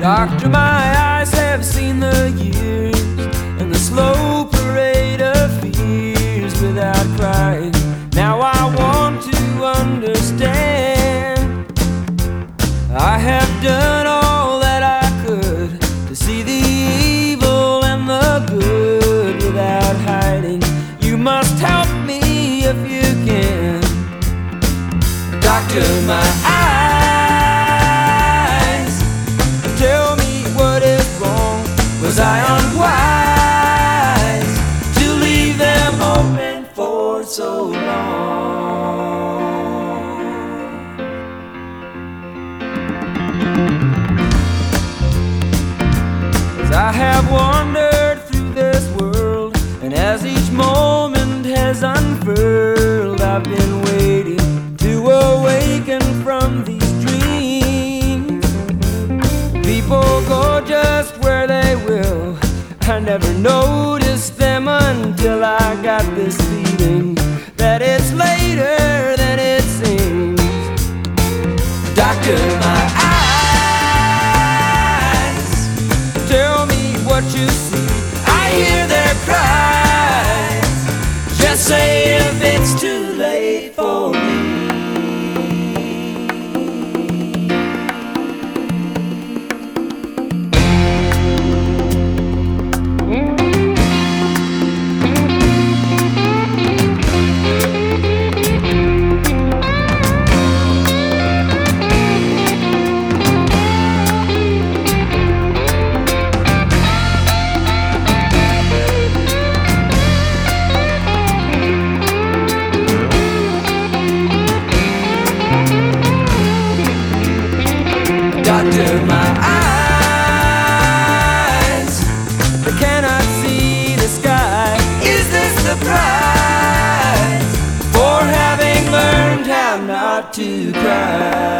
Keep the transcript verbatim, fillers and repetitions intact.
Doctor, my eyes have seen the years and the slow parade of fears without crying. Now I want to understand. I have done all that I could to see the evil and the good without hiding. You must help me if you can. Doctor, my eyes, tell me what is wrong. Was I unwise to leave them open for so long? 'Cause I have wandered through this world, and as each moment has unfurled, I've been waiting to awaken from these dreams. People go just where they will. I never noticed them until I got this feeling that it's later than it seems. Doctor, my eyes, tell me what you see. I hear their cries. Just say if it's too late for me. Doctor, my eyes, they cannot see the sky. Is this the price for having learned how not to cry?